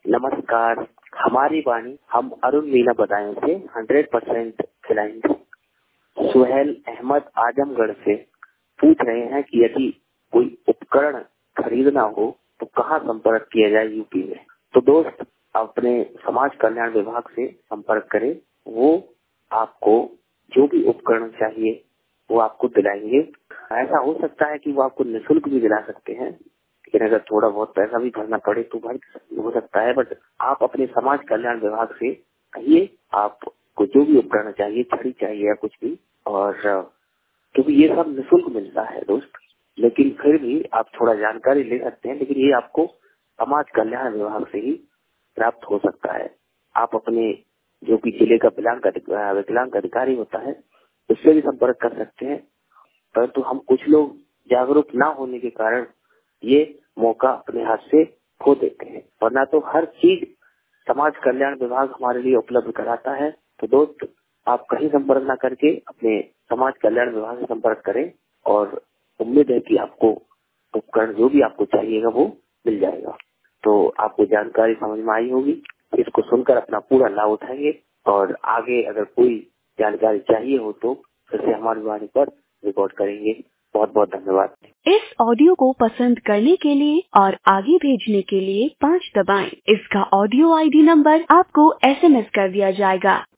नमस्कार। हमारी वाणी हम अरुण मीना बदायूं से 100% क्लाइंट सुहेल अहमद आजमगढ़ से पूछ रहे हैं कि यदि कोई उपकरण खरीदना हो तो कहाँ संपर्क किया जाए यूपी में। तो दोस्त, अपने समाज कल्याण विभाग से संपर्क करें। वो आपको जो भी उपकरण चाहिए वो आपको दिलाएंगे। ऐसा हो सकता है कि वो आपको निःशुल्क भी दिला सकते हैं, लेकिन अगर थोड़ा बहुत पैसा भी भरना पड़े तो भर हो सकता है। बट आप अपने समाज कल्याण विभाग से कहिए आपको जो भी उपकरण चाहिए, छड़ी चाहिए या कुछ भी, और क्योंकि ये सब निःशुल्क मिलता है दोस्त, लेकिन फिर भी आप थोड़ा जानकारी ले सकते हैं। लेकिन ये आपको समाज कल्याण विभाग से ही प्राप्त हो सकता है। आप अपने जो भी जिले का विकलांग अधिकारी होता है उससे भी संपर्क कर सकते हैं, परंतु हम कुछ लोग जागरूक ना होने के कारण ये मौका अपने हाथ से खो देते हैं। वरना तो हर चीज समाज कल्याण विभाग हमारे लिए उपलब्ध कराता है। तो दोस्त, आप कहीं संपर्क ना करके अपने समाज कल्याण विभाग से संपर्क करें, और उम्मीद है कि आपको उपकरण जो भी आपको चाहिएगा वो मिल जाएगा। तो आपको जानकारी समझ में आई होगी। इसको सुनकर अपना पूरा लाभ उठाएंगे, और आगे अगर कोई जानकारी चाहिए हो तो फिर से हमारी वाणी पर रिकॉर्ड करेंगे। बहुत बहुत धन्यवाद। इस ऑडियो को पसंद करने के लिए और आगे भेजने के लिए 5 दबाएं। इसका ऑडियो ID नंबर आपको SMS कर दिया जाएगा।